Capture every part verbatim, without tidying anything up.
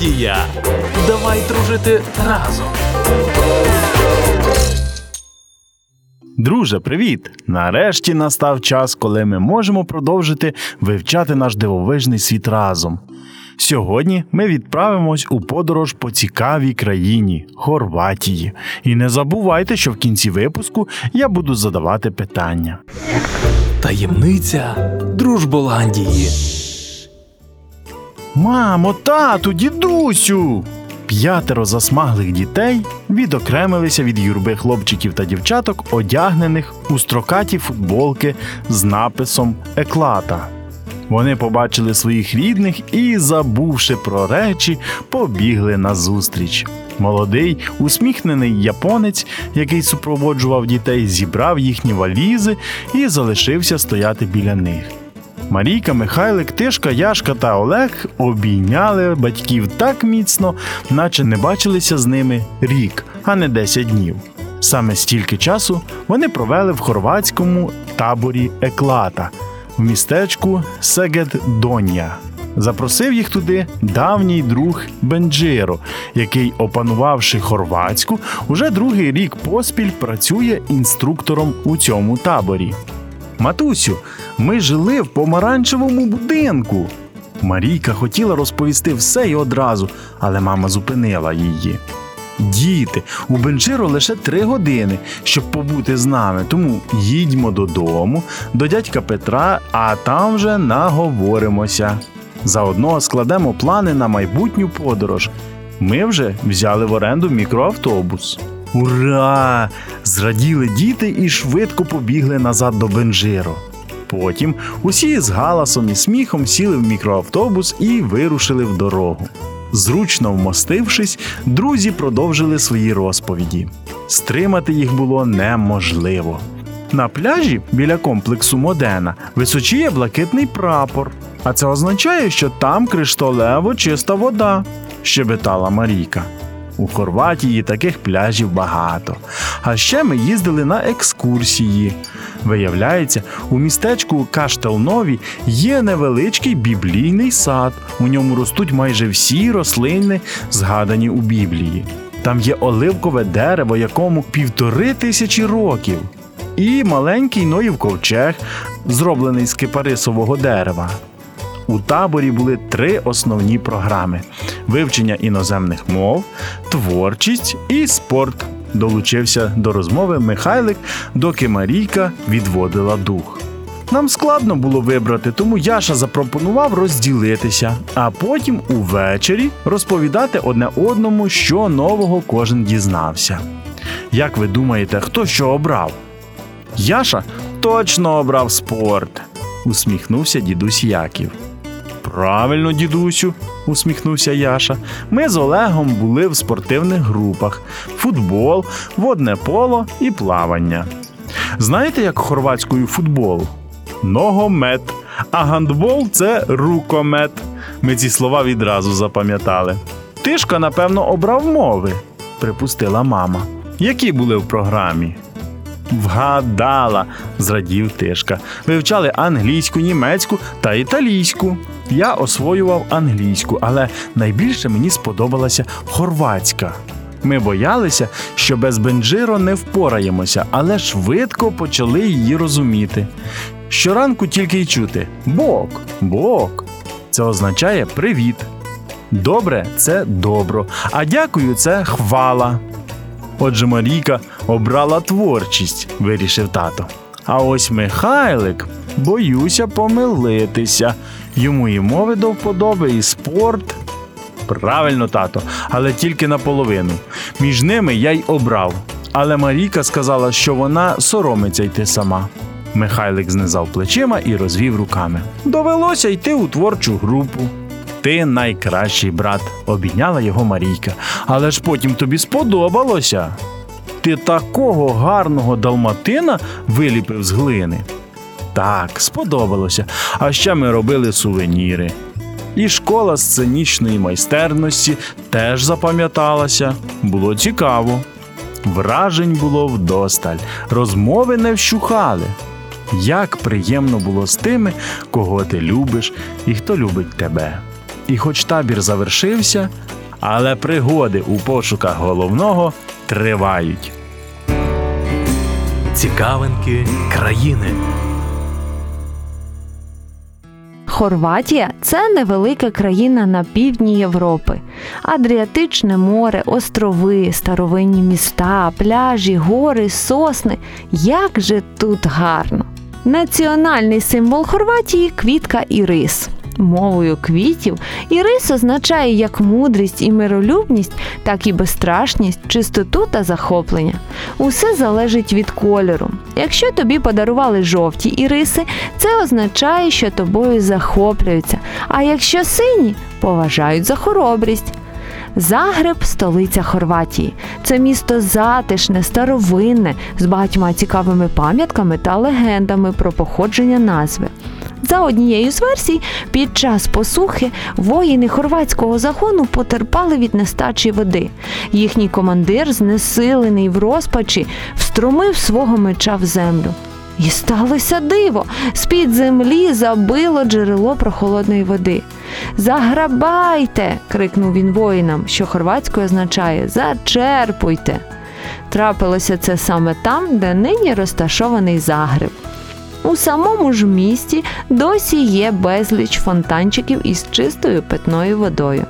Голландія. Давай дружити разом. Друже, привіт! Нарешті настав час, коли ми можемо продовжити вивчати наш дивовижний світ разом. Сьогодні ми відправимось у подорож по цікавій країні – Хорватії. І не забувайте, що в кінці випуску я буду задавати питання. Таємниця Дружболандії. Мамо, тату, дідусю! П'ятеро засмаглих дітей відокремилися від юрби хлопчиків та дівчаток, одягнених у строкаті футболки з написом «Еклата». Вони побачили своїх рідних і, забувши про речі, побігли назустріч. Молодий, усміхнений японець, який супроводжував дітей, зібрав їхні валізи і залишився стояти біля них. Марійка, Михайлик, Тишка, Яшка та Олег обійняли батьків так міцно, наче не бачилися з ними рік, а не десять днів. Саме стільки часу вони провели в хорватському таборі «Еклата» в містечку Сегеддонja. Запросив їх туди давній друг Бенджиро, який, опанувавши хорватську, уже другий рік поспіль працює інструктором у цьому таборі. «Матусю, ми жили в помаранчевому будинку!» Марійка хотіла розповісти все й одразу, але мама зупинила її. «Діти, у Бенджиро лише три години, щоб побути з нами, тому їдьмо додому, до дядька Петра, а там вже наговоримося. Заодно складемо плани на майбутню подорож. Ми вже взяли в оренду мікроавтобус». «Ура!» – зраділи діти і швидко побігли назад до Бенджиро. Потім усі з галасом і сміхом сіли в мікроавтобус і вирушили в дорогу. Зручно вмостившись, друзі продовжили свої розповіді. Стримати їх було неможливо. На пляжі біля комплексу Модена височіє блакитний прапор, а це означає, що там кришталево чиста вода, щебетала Марійка. У Хорватії таких пляжів багато. А ще ми їздили на екскурсії. Виявляється, у містечку Каштелнові є невеличкий біблійний сад. У ньому ростуть майже всі рослини, згадані у Біблії. Там є оливкове дерево, якому півтори тисячі років. І маленький Ноїв ковчег, зроблений з кипарисового дерева. У таборі були три основні програми – вивчення іноземних мов, творчість і спорт. Долучився до розмови Михайлик, доки Марійка відводила дух. Нам складно було вибрати, тому Яша запропонував розділитися, а потім увечері розповідати одне одному, що нового кожен дізнався. Як ви думаєте, хто що обрав? Яша точно обрав спорт, усміхнувся дідусь Яків. «Правильно, дідусю», – усміхнувся Яша. «Ми з Олегом були в спортивних групах – футбол, водне поло і плавання». Знаєте, як хорватською футбол? Ногомет, а гандбол – це рукомет. Ми ці слова відразу запам'ятали. «Тишка, напевно, обрав мови», – припустила мама. «Які були в програмі?» «Вгадала», – зрадів Тишка. «Вивчали англійську, німецьку та італійську». Я освоював англійську, але найбільше мені сподобалася хорватська. Ми боялися, що без Бенджиро не впораємося, але швидко почали її розуміти. Щоранку тільки й чути «бок, бок». Це означає «привіт». «Добре» – це «добро», а «дякую» – це «хвала». Отже, Марійка обрала творчість, вирішив тато. А ось Михайлик, боюся помилитися. Йому і мови до вподоби, і спорт. Правильно, тато, але тільки наполовину. Між ними я й обрав. Але Марійка сказала, що вона соромиться йти сама. Михайлик знизав плечима і розвів руками. Довелося йти у творчу групу. Ти найкращий, брат, обійняла його Марійка. Але ж потім тобі сподобалося. Ти такого гарного далматина виліпив з глини. Так, сподобалося. А ще ми робили сувеніри. І школа сценічної майстерності теж запам'яталася. Було цікаво. Вражень було вдосталь. Розмови не вщухали. Як приємно було з тими, кого ти любиш і хто любить тебе. І хоч табір завершився, але пригоди у пошуках головного тривають. Цікавинки країни. Хорватія – це невелика країна на півдні Європи. Адріатичне море, острови, старовинні міста, пляжі, гори, сосни. Як же тут гарно! Національний символ Хорватії – квітка ірис. Мовою квітів ірис означає як мудрість і миролюбність, так і безстрашність, чистоту та захоплення. Усе залежить від кольору. Якщо тобі подарували жовті іриси, це означає, що тобою захоплюються, а якщо сині – поважають за хоробрість. Загреб – столиця Хорватії. Це місто затишне, старовинне, з багатьма цікавими пам'ятками та легендами про походження назви. За однією з версій, під час посухи воїни хорватського загону потерпали від нестачі води. Їхній командир, знесилений в розпачі, встромив свого меча в землю. І сталося диво! З-під землі забило джерело прохолодної води. «Заграбайте!» – крикнув він воїнам, що хорватською означає «зачерпуйте». Трапилося це саме там, де нині розташований Загреб. У самому ж місті досі є безліч фонтанчиків із чистою питною водою.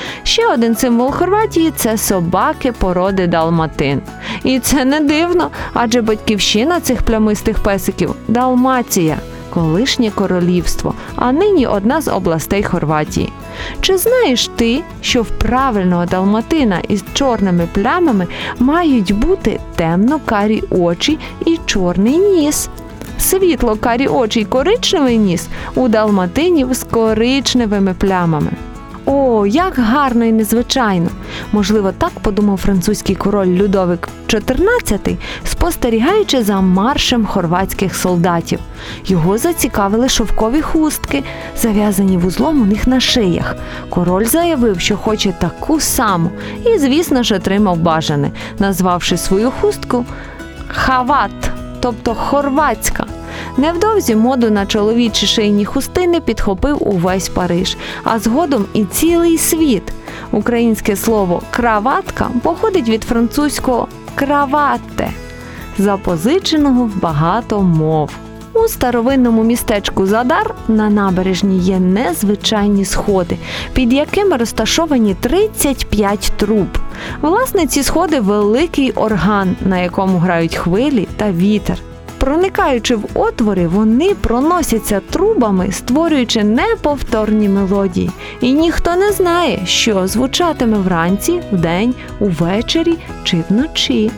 Ще один символ Хорватії – це собаки породи далматин. І це не дивно, адже батьківщина цих плямистих песиків – Далмація, колишнє королівство, а нині одна з областей Хорватії. Чи знаєш ти, що в правильного далматина із чорними плямами мають бути темно-карі очі і чорний ніс? Світло-карі очі й коричневий ніс у далматинів з коричневими плямами. О, як гарно і незвичайно! Можливо, так подумав французький король Людовик чотирнадцятий, спостерігаючи за маршем хорватських солдатів. Його зацікавили шовкові хустки, зав'язані вузлом у них на шиях. Король заявив, що хоче таку саму, і, звісно ж, отримав бажане, назвавши свою хустку «Хават», тобто хорватська. Невдовзі моду на чоловічі шийні хустини підхопив увесь Париж, а згодом і цілий світ. Українське слово «краватка» походить від французького «краватте», запозиченого в багато мов. У старовинному містечку Задар на набережні є незвичайні сходи, під якими розташовані тридцять п'ять труб. Власне, ці сходи – великий орган, на якому грають хвилі та вітер. Проникаючи в отвори, вони проносяться трубами, створюючи неповторні мелодії. І ніхто не знає, що звучатиме вранці, вдень, увечері чи вночі.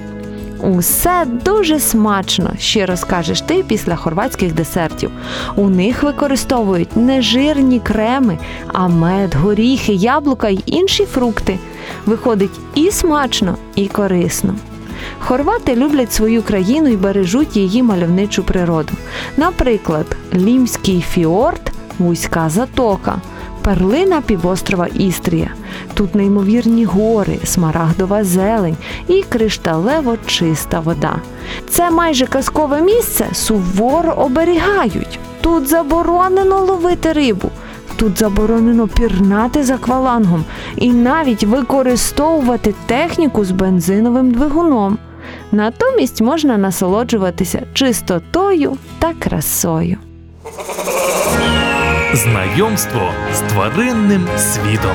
Усе дуже смачно, щиро скажеш ти після хорватських десертів. У них використовують не жирні креми, а мед, горіхи, яблука й інші фрукти. Виходить і смачно, і корисно. Хорвати люблять свою країну і бережуть її мальовничу природу. Наприклад, Лімський фіорд – вузька затока, перлина півострова Істрія. Тут неймовірні гори, смарагдова зелень і кришталево чиста вода. Це майже казкове місце суворо оберігають. Тут заборонено ловити рибу. Тут заборонено пірнати з аквалангом і навіть використовувати техніку з бензиновим двигуном. Натомість можна насолоджуватися чистотою та красою. Знайомство з тваринним світом.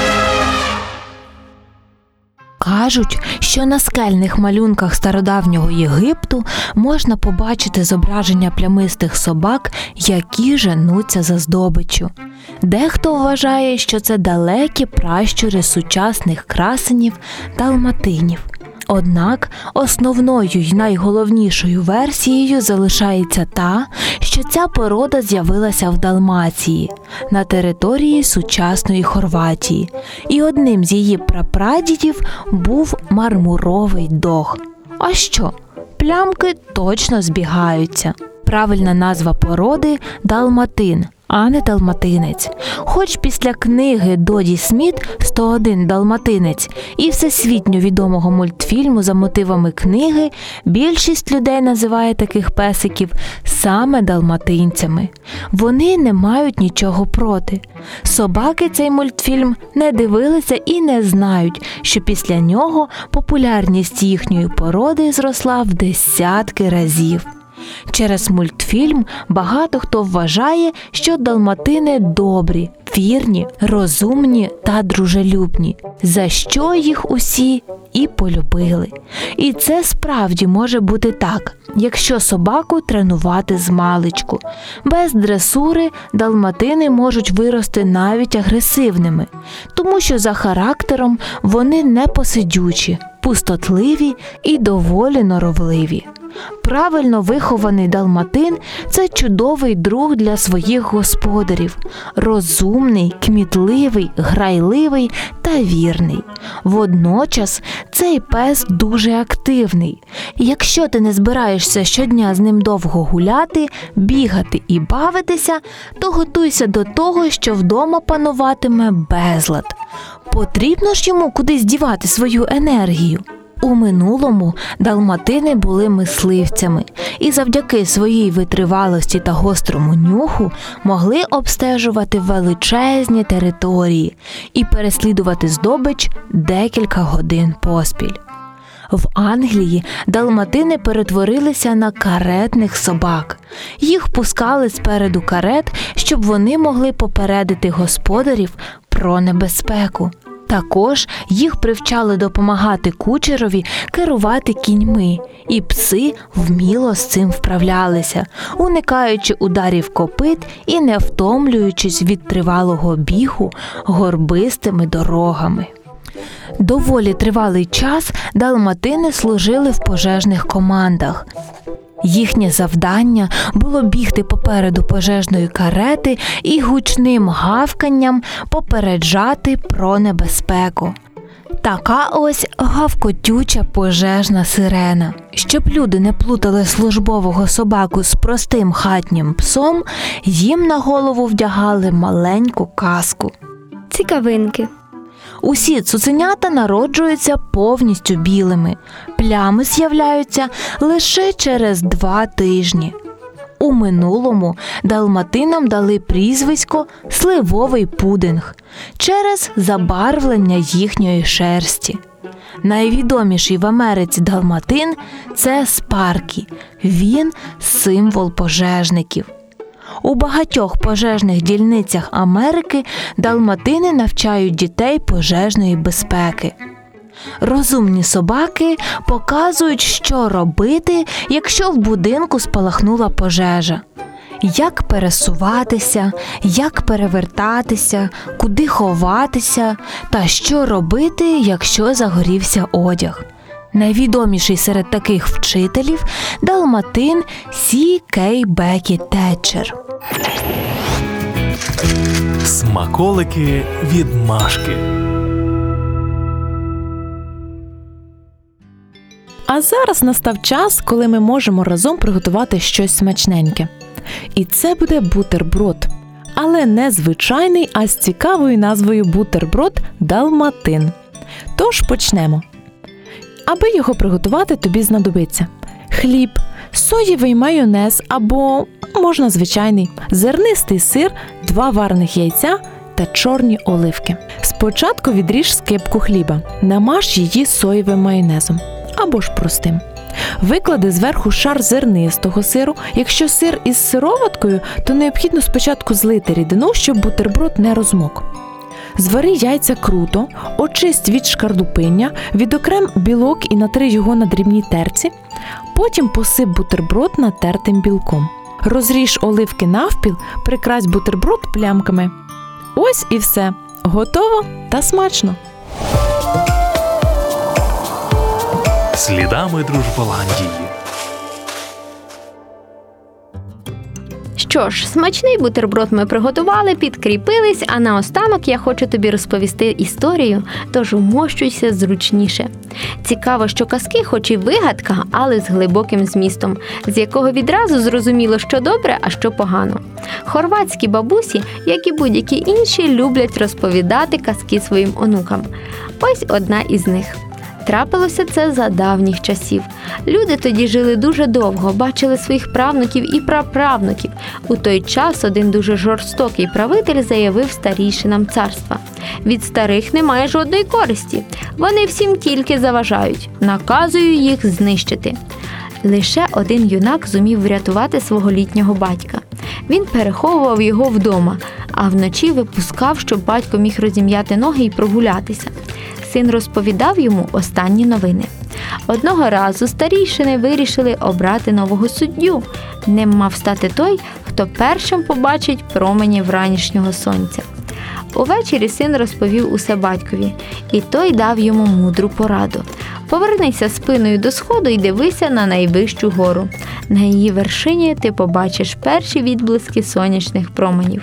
Кажуть, що на скельних малюнках стародавнього Єгипту можна побачити зображення плямистих собак, які женуться за здобиччю. Дехто вважає, що це далекі пращури сучасних красенів – далматинів. Однак основною й найголовнішою версією залишається та, що ця порода з'явилася в Далмації, на території сучасної Хорватії, і одним з її прапрадідів був мармуровий дог. А що? Плямки точно збігаються. Правильна назва породи – далматин, а не далматинець. Хоч після книги Доді Сміт «сто один далматинець» і всесвітньо відомого мультфільму за мотивами книги, більшість людей називає таких песиків саме далматинцями. Вони не мають нічого проти. Собаки цей мультфільм не дивилися і не знають, що після нього популярність їхньої породи зросла в десятки разів. Через мультфільм багато хто вважає, що далматини добрі, вірні, розумні та дружелюбні, за що їх усі і полюбили. І це справді може бути так, якщо собаку тренувати змалечку. Без дресури далматини можуть вирости навіть агресивними, тому що за характером вони непосидючі, пустотливі і доволі норовливі. Правильно вихований далматин – це чудовий друг для своїх господарів. Розумний, кмітливий, грайливий та вірний. Водночас цей пес дуже активний. Якщо ти не збираєшся щодня з ним довго гуляти, бігати і бавитися, то готуйся до того, що вдома пануватиме безлад. Потрібно ж йому кудись дівати свою енергію. У минулому далматини були мисливцями і завдяки своїй витривалості та гострому нюху могли обстежувати величезні території і переслідувати здобич декілька годин поспіль. В Англії далматини перетворилися на каретних собак. Їх пускали спереду карет, щоб вони могли попередити господарів про небезпеку. Також їх привчали допомагати кучерові керувати кіньми, і пси вміло з цим вправлялися, уникаючи ударів копит і не втомлюючись від тривалого бігу горбистими дорогами. Доволі тривалий час далматини служили в пожежних командах. Їхнє завдання було бігти попереду пожежної карети і гучним гавканням попереджати про небезпеку. Така ось гавкотюча пожежна сирена. Щоб люди не плутали службового собаку з простим хатнім псом, їм на голову вдягали маленьку каску. Цікавинки. Усі цуценята народжуються повністю білими. Плями з'являються лише через два тижні. У минулому далматинам дали прізвисько «сливовий пудинг» через забарвлення їхньої шерсті. Найвідоміший в Америці далматин – це Спаркі. Він – символ пожежників. У багатьох пожежних дільницях Америки далматини навчають дітей пожежної безпеки. Розумні собаки показують, що робити, якщо в будинку спалахнула пожежа. Як пересуватися, як перевертатися, куди ховатися та що робити, якщо загорівся одяг. Найвідоміший серед таких вчителів – далматин Сі Кей Бекі Тетчер. Смаколики від Машки. А зараз настав час, коли ми можемо разом приготувати щось смачненьке. І це буде бутерброд. Але не звичайний, а з цікавою назвою бутерброд далматин. Тож почнемо. Аби його приготувати, тобі знадобиться хліб, соєвий майонез або, можна звичайний, зернистий сир, два варених яйця та чорні оливки. Спочатку відріж скибку хліба, намаж її соєвим майонезом або ж простим. Виклади зверху шар зернистого сиру. Якщо сир із сироваткою, то необхідно спочатку злити рідину, щоб бутерброд не розмок. Звари яйця круто, очисть від шкарлупиння, відокрем білок і натри його на дрібній терці. Потім посип бутерброд натертим білком. Розріж оливки навпіл, прикрась бутерброд плямками. Ось і все. Готово та смачно! Слідами Дружболандії. що ж, смачний бутерброд ми приготували, підкріпились, а наостанок я хочу тобі розповісти історію, тож умощуйся зручніше. Цікаво, що казки хоч і вигадка, але з глибоким змістом, з якого відразу зрозуміло, що добре, а що погано. Хорватські бабусі, як і будь-які інші, люблять розповідати казки своїм онукам. Ось одна із них. Трапилося це за давніх часів. Люди тоді жили дуже довго, бачили своїх правнуків і праправнуків. У той час один дуже жорстокий правитель заявив старійшинам царства: від старих немає жодної користі, вони всім тільки заважають, наказую їх знищити. Лише один юнак зумів врятувати свого літнього батька. Він переховував його вдома, а вночі випускав, щоб батько міг розім'яти ноги і прогулятися. Син розповідав йому останні новини. Одного разу старійшини вирішили обрати нового суддю. Ним мав стати той, хто першим побачить промені вранішнього сонця. Увечері син розповів усе батькові, і той дав йому мудру пораду. Повернися спиною до сходу і дивися на найвищу гору. На її вершині ти побачиш перші відблиски сонячних променів.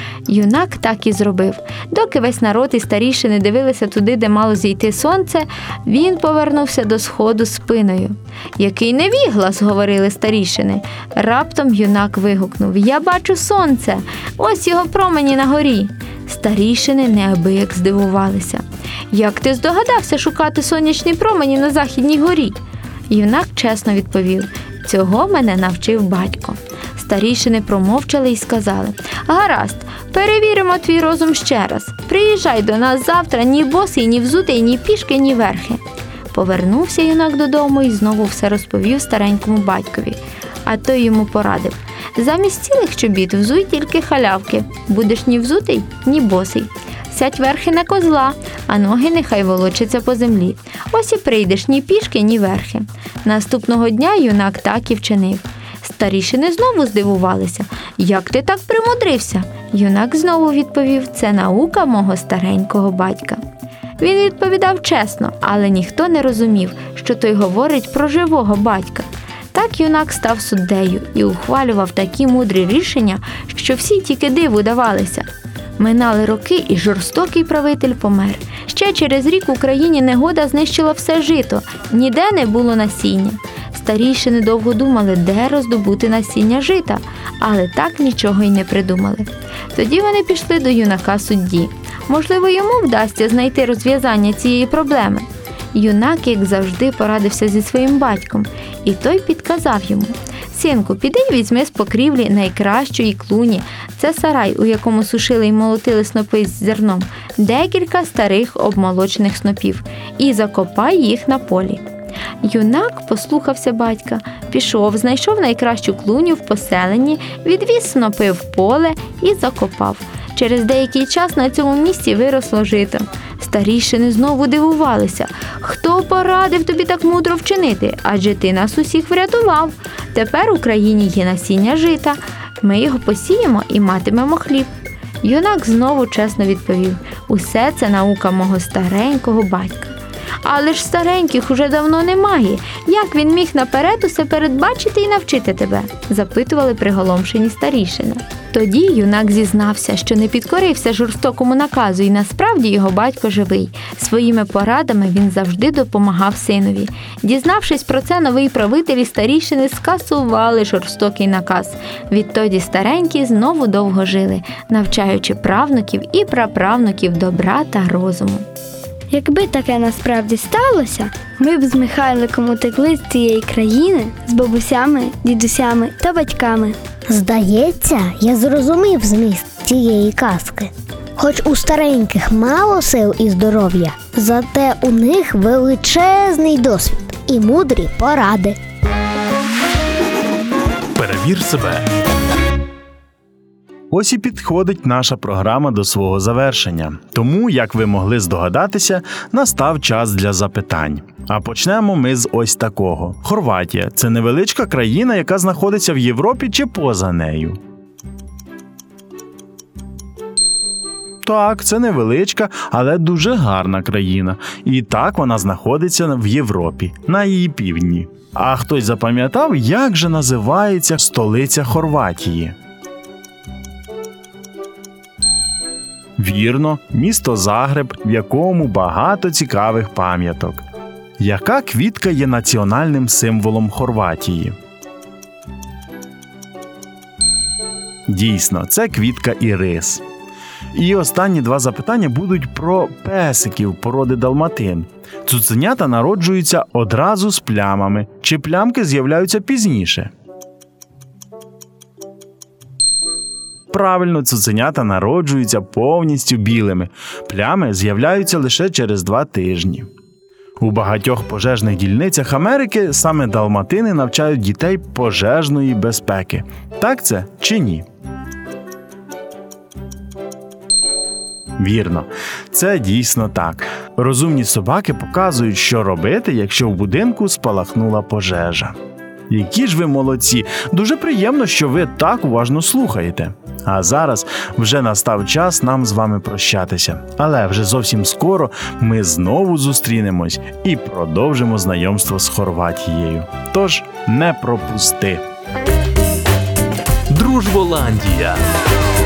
Юнак так і зробив. Доки весь народ і старішини дивилися туди, де мало зійти сонце, він повернувся до сходу спиною. «Який невіглас!» – говорили старішини. Раптом юнак вигукнув: «Я бачу сонце! Ось його промені на горі!» Старішини неабияк здивувалися. «Як ти здогадався шукати сонячні промені на західній горі?» Юнак чесно відповів: «Цього мене навчив батько». Старішини промовчали і сказали: «Гаразд, перевіримо твій розум ще раз. Приїжджай до нас завтра ні босий, ні взутий, ні пішки, ні верхи». Повернувся юнак додому і знову все розповів старенькому батькові. А той йому порадив: «Замість цілих чобіт взуй тільки халявки. Будеш ні взутий, ні босий. Сядь верхи на козла, а ноги нехай волочаться по землі. Ось і прийдеш ні пішки, ні верхи». Наступного дня юнак так і вчинив. Старішини знову здивувалися: «Як ти так примудрився?» Юнак знову відповів: «Це наука мого старенького батька». Він відповідав чесно, але ніхто не розумів, що той говорить про живого батька. Так юнак став суддею і ухвалював такі мудрі рішення, що всі тільки диву давалися. Минали роки, і жорстокий правитель помер. Ще через рік в Україні негода знищила все жито, ніде не було насіння. Старішини довго думали, де роздобути насіння жита, але так нічого й не придумали. Тоді вони пішли до юнака судді. Можливо, йому вдасться знайти розв'язання цієї проблеми. Юнак, як завжди, порадився зі своїм батьком, і той підказав йому: «Синку, піди й візьми з покрівлі найкращої клуні, це сарай, у якому сушили й молотили снопи з зерном, декілька старих обмолочених снопів, і закопай їх на полі». Юнак послухався батька, пішов, знайшов найкращу клуню в поселенні, відвіз снопи в поле і закопав. Через деякий час на цьому місці виросло жито. Старішини знову дивувалися: «Хто порадив тобі так мудро вчинити? Адже ти нас усіх врятував. Тепер в Україні є насіння жита. Ми його посіємо і матимемо хліб». Юнак знову чесно відповів: «Усе це наука мого старенького батька». «Але ж стареньких уже давно немає. Як він міг наперед усе передбачити і навчити тебе?» – запитували приголомшені старішини. Тоді юнак зізнався, що не підкорився жорстокому наказу, і насправді його батько живий. Своїми порадами він завжди допомагав синові. Дізнавшись про це, новий правитель і старішини скасували жорстокий наказ. Відтоді старенькі знову довго жили, навчаючи правнуків і праправнуків добра та розуму. Якби таке насправді сталося, ми б з Михайликом утекли з цієї країни з бабусями, дідусями та батьками. Здається, я зрозумів зміст цієї казки. Хоч у стареньких мало сил і здоров'я, зате у них величезний досвід і мудрі поради. Перевір себе. Ось і підходить наша програма до свого завершення. Тому, як ви могли здогадатися, настав час для запитань. А почнемо ми з ось такого. Хорватія – це невеличка країна, яка знаходиться в Європі чи поза нею? Так, це невеличка, але дуже гарна країна. І так вона знаходиться в Європі, на її півдні. А хтось запам'ятав, як же називається столиця Хорватії? Вірно, місто Загреб, в якому багато цікавих пам'яток. Яка квітка є національним символом Хорватії? Дійсно, це квітка ірис. І останні два запитання будуть про песиків породи далматин. Цуценята народжуються одразу з плямами, чи плямки з'являються пізніше? Правильно, цуценята народжуються повністю білими. Плями з'являються лише через два тижні. У багатьох пожежних дільницях Америки саме далматини навчають дітей пожежної безпеки. Так це чи ні? Вірно, це дійсно так. Розумні собаки показують, що робити, якщо в будинку спалахнула пожежа. Які ж ви молодці! Дуже приємно, що ви так уважно слухаєте. А зараз вже настав час нам з вами прощатися. Але вже зовсім скоро ми знову зустрінемось і продовжимо знайомство з Хорватією. Тож не пропусти! Дружболандія.